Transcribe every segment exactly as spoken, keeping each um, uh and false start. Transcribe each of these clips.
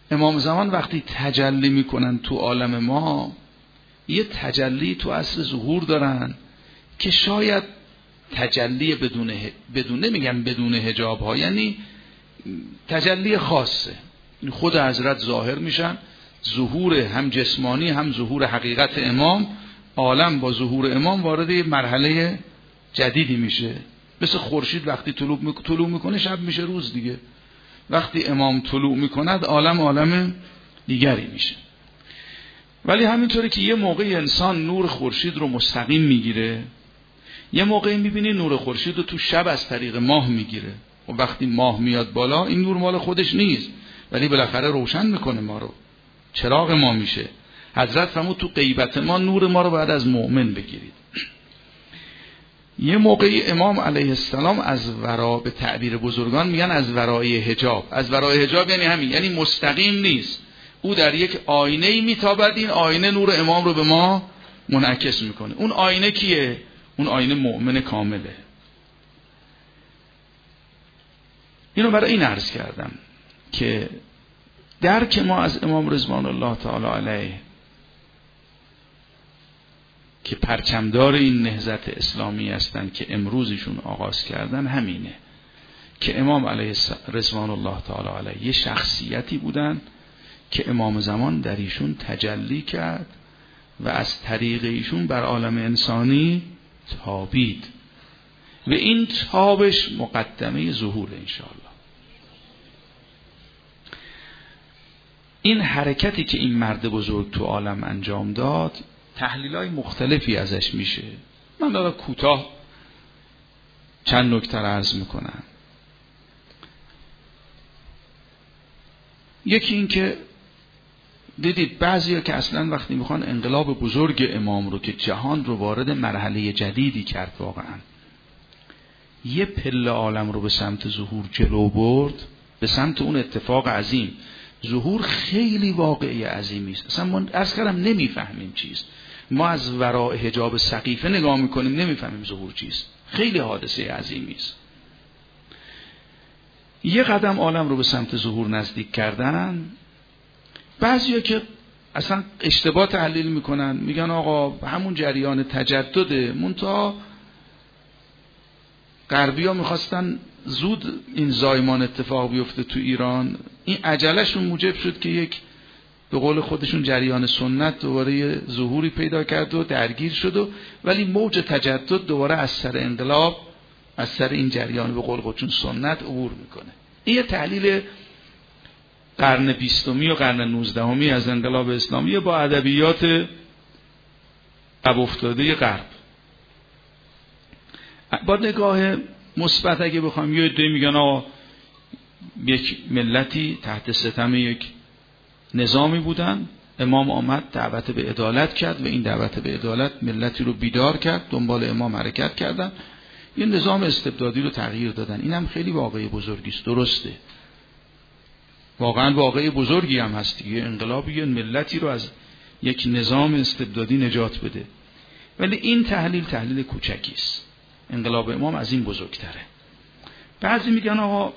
امام زمان وقتی تجلی میکنن تو عالم ما، یه تجلی تو عصر ظهور دارن که شاید تجلی بدون بدون نمیگم بدون حجاب ها، یعنی تجلی خاصه، خود حضرت ظاهر میشن، ظهور هم جسمانی هم ظهور حقیقت امام، عالم با ظهور امام وارد یه مرحله جدیدی میشه. مثل خورشید وقتی طلوع میکنه طلوع میکنه شب میشه روز دیگه، وقتی امام طلوع میکند عالم عالم دیگری میشه. ولی همینطوری که یه موقع انسان نور خورشید رو مستقیم میگیره، یه موقعی میبینی نور خورشید رو تو شب از طریق ماه میگیره و وقتی ماه میاد بالا این نور مال خودش نیست ولی بالاخره روشن میکنه ما رو، چراغ ما میشه. حضرت فرمود تو غیبت ما نور ما رو باید از مؤمن بگیرید. یه موقعی امام علیه السلام از ورا، به تعبیر بزرگان میگن از ورای حجاب، از ورای حجاب یعنی همین، یعنی مستقیم نیست، او در یک آینه‌ای میتابد، این آینه نور امام رو به ما منعکس میکنه. اون آینه کیه؟ اون آینه مؤمن کامله. اینو برای این عرض کردم که درک ما از امام رضوان الله تعالی علیه که پرچمدار این نهضت اسلامی هستند که امروزشون آغاز کردن، همینه که امام علیه رضوان الله تعالی علیه یه شخصیتی بودن که امام زمان در ایشون تجلی کرد و از طریق ایشون بر عالم انسانی تابید و این تابش مقدمه ظهور انشاءالله. این حرکتی که این مرد بزرگ تو عالم انجام داد تحلیل‌های مختلفی ازش میشه، من دارم کوتاه چند نکته عرض میکنم. یکی این که دیدید بعضیا که اصلا وقتی میخوان انقلاب بزرگ امام رو که جهان رو وارد مرحله جدیدی کرد، واقعا یه پله عالم رو به سمت ظهور جلو برد، به سمت اون اتفاق عظیم. ظهور خیلی واقعی عظیمی است، اصلا ما عرض کردم نمیفهمیم چیست، ما از وراء حجاب سقیفه نگاه میکنیم نمیفهمیم ظهور چیست، خیلی حادثه عظیمی است. یه قدم عالم رو به سمت ظهور نزدیک کردن، بعضیا که اصلا اشتباه تحلیل میکنن میگن آقا همون جریان تجدده، منتها غربی‌ها میخواستن زود این زایمان اتفاق بیفته تو ایران، این عجلهشون موجب شد که یک به قول خودشون جریان سنت دوباره ظهوری پیدا کرد و درگیر شد و ولی موج تجدد دوباره از سر انقلاب، از سر این جریان به قول خودشون سنت عبور میکنه. این یه تحلیل قرن بیستمی و قرن نوزدهمی از انقلاب اسلامی با ادبیات عقب افتاده غرب. با نگاه مثبت اگه بخوام، یه عده میگن آقا یک ملتی تحت ستم یک نظامی بودن، امام آمد دعوت به عدالت کرد و این دعوت به عدالت ملتی رو بیدار کرد، دنبال امام حرکت کردن، یه نظام استبدادی رو تغییر دادن. این هم خیلی واقعی بزرگی است، درسته، واقعا واقعی بزرگی هم هست دیگه، انقلابی یه ملتی رو از یک نظام استبدادی نجات بده. ولی این تحلیل تحلیل کوچکی است، انقلاب امام از این بزرگتره. بعضی میگن آقا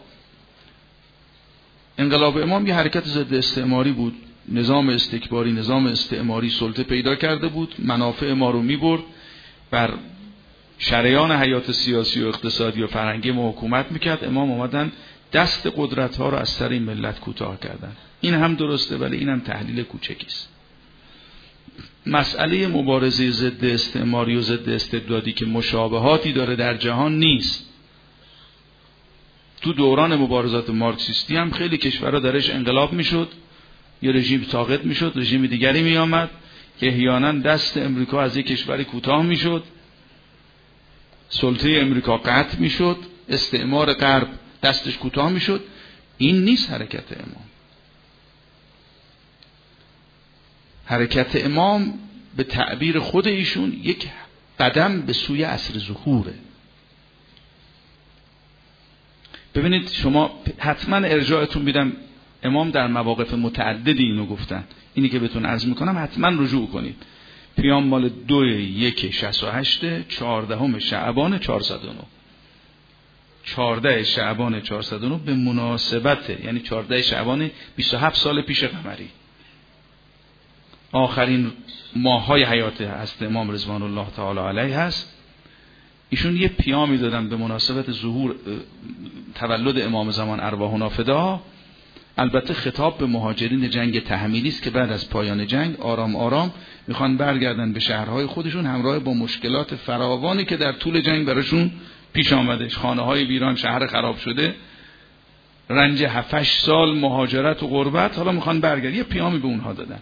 انقلاب امام یه حرکت ضد استعماری بود، نظام استکباری، نظام استعماری سلطه پیدا کرده بود، منافع ما رو میبرد، بر شریان حیات سیاسی و اقتصادی و فرهنگی ما حکومت میکرد، امام اومدن دست قدرت ها رو از سر این ملت کوتاه کردن. این هم درسته ولی این هم تحلیل کوچکی است. مسئله مبارزه ضد استعماری و ضد استبدادی که مشابهاتی داره در جهان نیست. تو دوران مبارزات مارکسیستی هم خیلی کشورها درش انقلاب میشد، یه رژیم ساقط میشد، رژیم دیگری میآمد که احیانا دست امریکا از یک کشوری کوتاه میشد، سلطه امریکا قطع میشد، استعمار غرب دستش کوتاه میشد. این نیست حرکت امام. حرکت امام به تعبیر خود ایشون یک قدم به سوی عصر ظهوره. ببینید شما حتما ارجاعتون میدم، امام در مواقف متعددی اینو گفتن، اینی که بهتون عرض میکنم حتما رجوع کنید. پیام مال دو یک شصت و هشت چهاردهم شعبان چهارصد و نه. چهارده شعبان چهارصد و نه به مناسبت، یعنی چهارده شعبان بیست و هفت سال پیش قمری، آخرین ماه‌های حیات هست امام رضوان الله تعالی علیه هست. ایشون یه پیامی دادن به مناسبت ظهور تولد امام زمان ارواحنا فدا. البته خطاب به مهاجرین جنگ تحمیلی است که بعد از پایان جنگ آرام آرام میخوان برگردن به شهرهای خودشون، همراه با مشکلات فراوانی که در طول جنگ براشون پیش آمده، خانه‌های ویران، شهر خراب شده، رنج هفت هشت سال مهاجرت و غربت، حالا میخوان برگردن. یه پیامی به اونها دادن.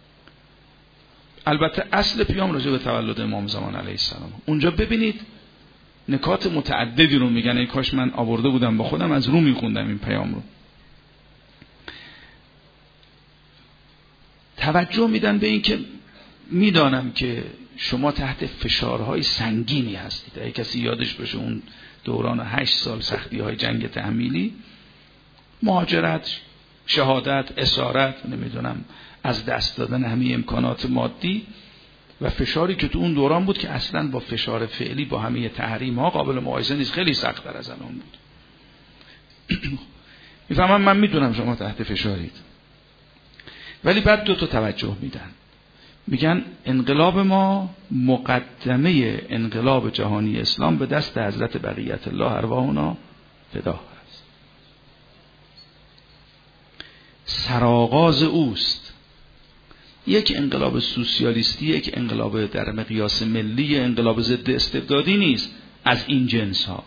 البته اصل پیام راجع به تولد امام زمان علیه السلام. اونجا ببینید نکات متعددی رو میگن، ای کاش من آورده بودم با خودم، از رو میخوندم این پیام رو. توجه میدن به این که میدانم که شما تحت فشارهای سنگینی هستید. اگه کسی یادش باشه اون دوران هشت سال سختی های جنگ تحمیلی، مهاجرت، شهادت، اسارت، نمیدونم از دست دادن همه امکانات مادی و فشاری که تو اون دوران بود که اصلا با فشار فعلی با همه تحریم ها قابل مقایسه نیست، خیلی سخت تر از الان بود. میفهمم، من میدونم شما تحت فشارید، ولی بعد دو تا توجه میدن، میگن انقلاب ما مقدمه انقلاب جهانی اسلام به دست حضرت بقیت الله ارواحنا فدا است، سرآغاز اوست. یک انقلاب سوسیالیستی، یک انقلاب در مقیاس ملی، انقلاب ضد استبدادی نیست از این جنس ها.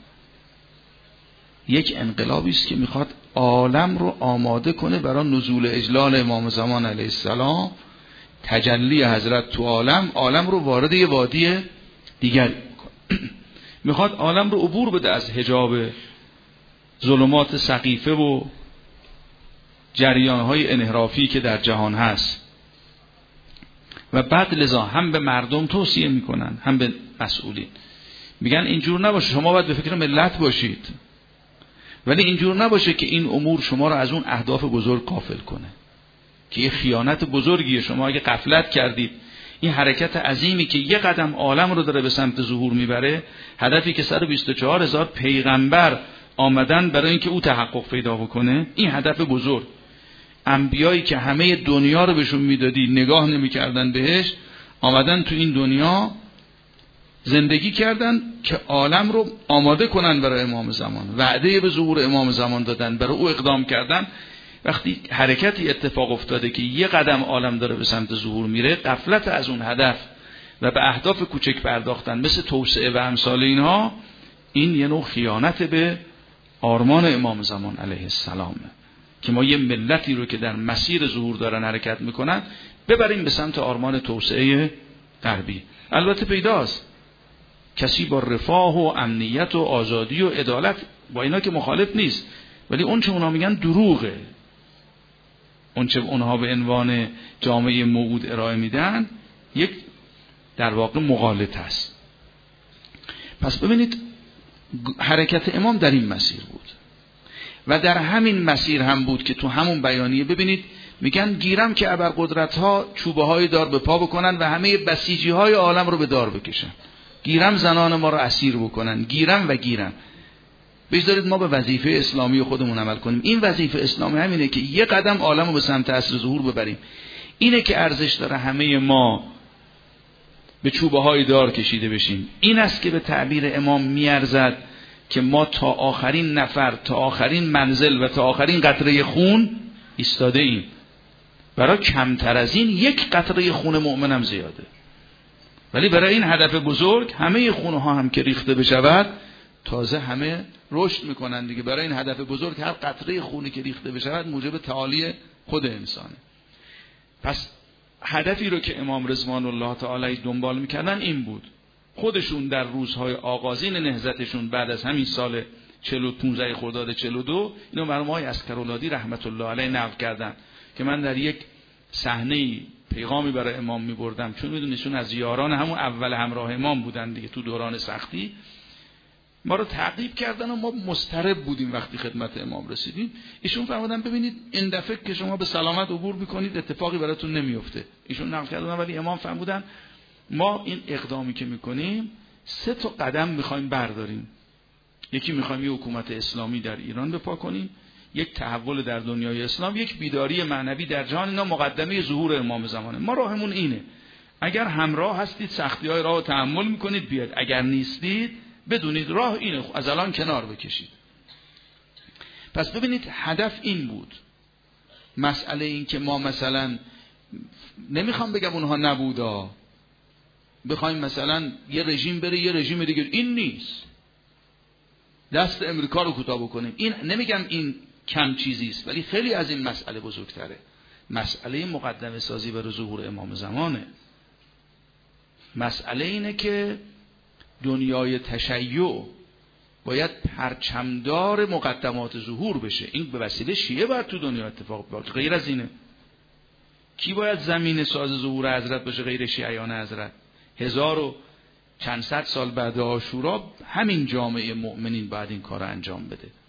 یک انقلابی است که میخواد عالم رو آماده کنه برای نزول اجلال امام زمان علیه السلام، تجلی حضرت تو عالم، عالم رو وارد یه وادی دیگر کنه. میخواد عالم رو عبور بده از حجاب ظلمات سقیفه و جریانهای انحرافی که در جهان هست و بعد لذا هم به مردم توصیه میکنن هم به مسئولین، میگن اینجور نباشه، شما باید به فکر ملت باشید، ولی اینجور نباشه که این امور شما رو از اون اهداف بزرگ غافل کنه، که یه خیانت بزرگیه. شما اگه غفلت کردید این حرکت عظیمی که یه قدم عالم رو داره به سمت ظهور میبره، هدفی که صد و بیست و چهار هزار پیغمبر آمدن برای اینکه او تحقق پیدا بکنه، این هدف بزرگ، انبیایی که همه دنیا رو بهشون میدادی نگاه نمیکردن بهش، آمدن تو این دنیا زندگی کردن که عالم رو آماده کنن برای امام زمان، وعده به ظهور امام زمان دادن، برای او اقدام کردن. وقتی حرکتی اتفاق افتاده که یه قدم عالم داره به سمت ظهور میره، غفلت از اون هدف و به اهداف کوچک پرداختن مثل توسعه و امثال اینها، این یه نوع خیانت به آرمان امام زمان علیه السلامه، که ما یه ملتی رو که در مسیر ظهور دارن حرکت میکنن ببریم به سمت آرمان توسعه غربی. البته پیداست کسی با رفاه و امنیت و آزادی و عدالت با اینا که مخالف نیست، ولی اون چه اونا میگن دروغه، اون چه اونها به عنوان جامعه موعود ارائه میدن یک در واقع مغالطه است. پس ببینید حرکت امام در این مسیر بود و در همین مسیر هم بود که تو همون بیانیه ببینید میگن گیرم که ابرقدرت ها چوبه های دار به پا بکنن و همه بسیجی های عالم رو به دار بکشن، گیرم زنان ما رو اسیر بکنن، گیرم و گیرم. بذارید ما به وظیفه اسلامی خودمون عمل کنیم. این وظیفه اسلامی همینه که یه قدم عالم رو به سمت عصر ظهور ببریم. اینه که ارزش داره همه ما به چوبه های دار کشیده بشیم. این است که به تعبیر امام میارزد که ما تا آخرین نفر، تا آخرین منزل و تا آخرین قطره خون ایستاده ایم. برای کمتر از این یک قطره خون مؤمنم زیاده، ولی برای این هدف بزرگ همه خونها هم که ریخته بشود تازه همه رشد میکنن دیگه. برای این هدف بزرگ هر قطره خونی که ریخته بشود موجب تعالی خود انسانه. پس هدفی رو که امام رضوان الله تعالی دنبال میکردن این بود. خودشون در روزهای آغازین نهضتشون بعد از همین سال چهل و پانزده خرداد چهل و دو اینو مرحوم آقای عسکرالعادی رحمت الله علیه نقل کردن که من در یک صحنه پیغامی برای امام میبردم، چون میدونیشون از یاران همون اول همراه امام بودن دیگه. تو دوران سختی ما رو تعقیب کردن و ما مضطرب بودیم. وقتی خدمت امام رسیدیم ایشون فرمودن ببینید این دفعه که شما به سلامت عبور میکنید اتفاقی براتون نمیفته. ایشون نقل کردن ولی امام یکی میخوایم یه حکومت اسلامی در ایران بپا کنیم، یک تحول در دنیای اسلام، یک بیداری معنوی در جهان. اینا مقدمه ظهور امام زمانه. ما راهمون اینه، اگر همراه هستید سختی‌های راه رو تحمل میکنید بیاد، اگر نیستید بدونید راه اینه، از الان کنار بکشید. پس ببینید هدف این بود. مسئله این که ما مثلا نمیخوام بگم اونها نبودا، بخوایم مثلا یه رژیم بره یه رژیم دیگه، این نیست. دست امریکا رو کوتاه بکنیم، این نمیگم این کم چیزی است، ولی خیلی از این مسئله بزرگتره. مسئله مقدمه سازی برای ظهور امام زمانه. مسئله اینه که دنیای تشیع باید پرچمدار مقدمات ظهور بشه. این به وسیله شیعه باید تو دنیا اتفاق بیفته، غیر از اینه. کی باید زمین ساز ظهور حضرت باشه غیر شیعیان حضرت؟ هزار و چند صد سال بعد عاشورا همین جامعه مؤمنین باید این کار انجام بده.